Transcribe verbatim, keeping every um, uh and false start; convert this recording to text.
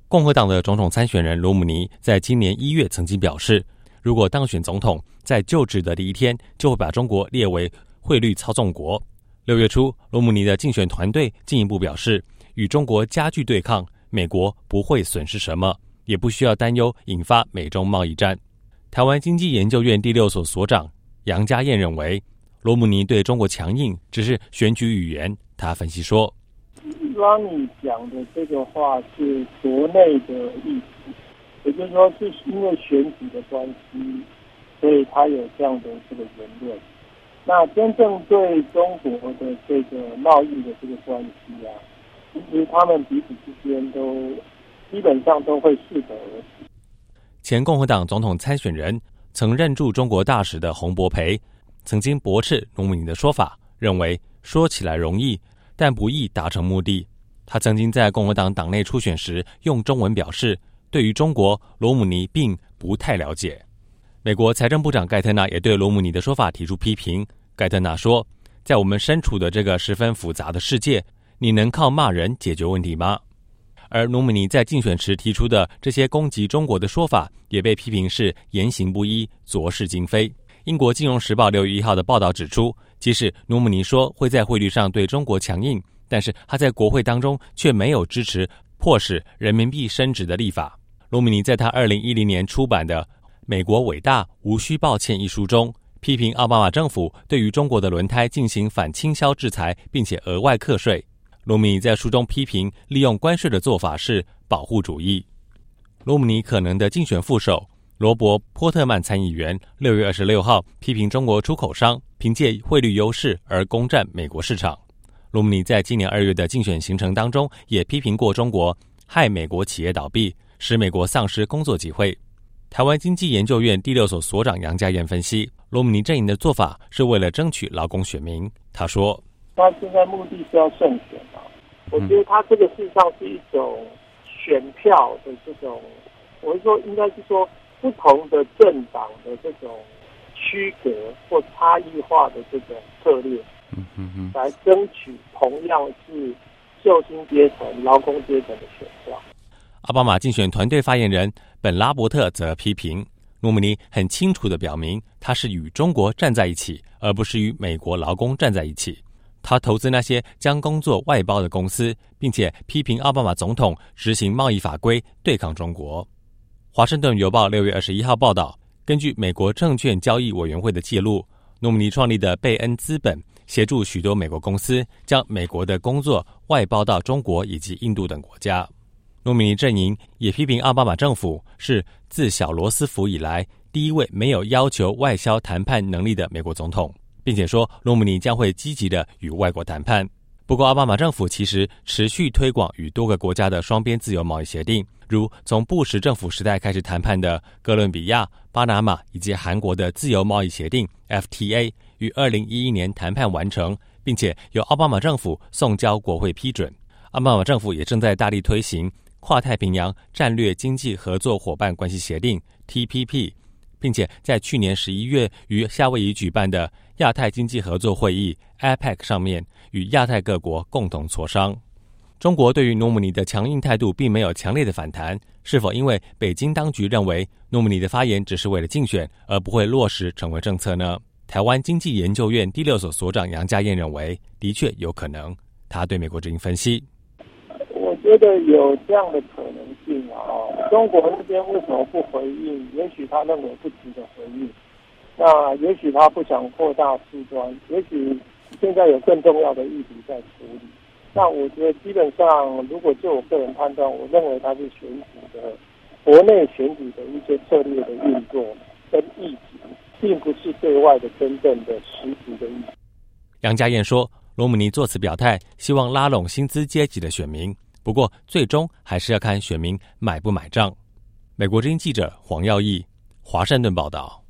共和党的总统参选人罗姆尼在今年一月曾经表示，如果当选总统，在就职的第一天就会把中国列为汇率操纵国。六月初，罗姆尼的竞选团队进一步表示，与中国加剧对抗，美国不会损失什么，也不需要担忧引发美中贸易战。台湾经济研究院第六所所长杨家燕认为，罗姆尼对中国强硬只是选举语言。他分析说， 刚你讲的这个话是国内的意思，也就是说是因为选举的关系，所以他有这样的这个言论。那真正对中国的这个贸易的这个关系啊，其实他们彼此之间都基本上都会适得而止。 前共和党总统参选人、曾任驻中国大使的洪博培曾经驳斥罗姆尼的说法，认为说起来容易，但不易达成目的。他曾经在共和党党内初选时用中文表示，对于中国，罗姆尼并不太了解。美国财政部长盖特纳也对罗姆尼的说法提出批评。盖特纳说，在我们身处的这个十分复杂的世界，你能靠骂人解决问题吗？而罗姆尼在竞选时提出的这些攻击中国的说法，也被批评是言行不一、浊是今非。英国金融时报六月一号的报道指出，即使罗姆尼说会在汇率上对中国强硬，但是他在国会当中却没有支持迫使人民币升值的立法。罗姆尼在他二零一零年出版的《美国伟大，无需抱歉》一书中，批评奥巴马政府对于中国的轮胎进行反倾销制裁，并且额外课税。罗姆尼在书中批评利用关税的做法是保护主义。罗姆尼可能的竞选副手罗伯·波特曼参议员六月二十六号批评中国出口商凭借汇率优势而攻占美国市场。罗姆尼在今年二月的竞选行程当中也批评过中国害美国企业倒闭，使美国丧失工作机会。台湾经济研究院第六所所长杨家燕分析，罗姆尼阵营的做法是为了争取劳工选民。他说， 他现在目的是要胜选啊，我觉得他这个事实上是一种选票的这种，我是说应该是说不同的政党的这种区隔或差异化的这种策略， 嗯嗯嗯， 来争取同样是受薪阶层、劳工阶层的选票。 奥巴马竞选团队发言人本拉伯特则批评，罗姆尼很清楚地表明，他是与中国站在一起，而不是与美国劳工站在一起。他投资那些将工作外包的公司，并且批评奥巴马总统执行贸易法规对抗中国。华盛顿邮报六月二十一号报道，根据美国证券交易委员会的记录，罗姆尼创立的贝恩资本协助许多美国公司将美国的工作外包到中国以及印度等国家。罗姆尼阵营也批评奥巴马政府是自小罗斯福以来第一位没有要求外销谈判能力的美国总统，并且说罗姆尼将会积极的与外国谈判。不过奥巴马政府其实持续推广与多个国家的双边自由贸易协定，如从布什政府时代开始谈判的哥伦比亚、巴拿马以及韩国的自由贸易协定 F T A 于二零一一年谈判完成，并且由奥巴马政府送交国会批准。奥巴马政府也正在大力推行跨太平洋战略经济合作伙伴关系协定 T P P， 并且在去年十一月于夏威夷举办的亚太经济合作会议 A P E C 上面与亚太各国共同磋商。中国对于罗姆尼的强硬态度并没有强烈的反弹，是否因为北京当局认为罗姆尼的发言只是为了竞选，而不会落实成为政策呢？台湾经济研究院第六所所长杨家燕认为，的确有可能。他对美国之音分析， 我觉得有这样的可能性啊。中国那边为什么不回应？也许他认为不值得回应，那也许他不想扩大事端，也许现在有更重要的议题在处理。那我觉得基本上，如果就我个人判断，我认为它是选举的国内选举的一些策略的运作跟议题，并不是对外的真正的实质的议题。 杨家燕说，罗姆尼作此表态，希望拉拢薪资阶级的选民，不过最终还是要看选民买不买账。美国之音记者黄耀义，华盛顿报道。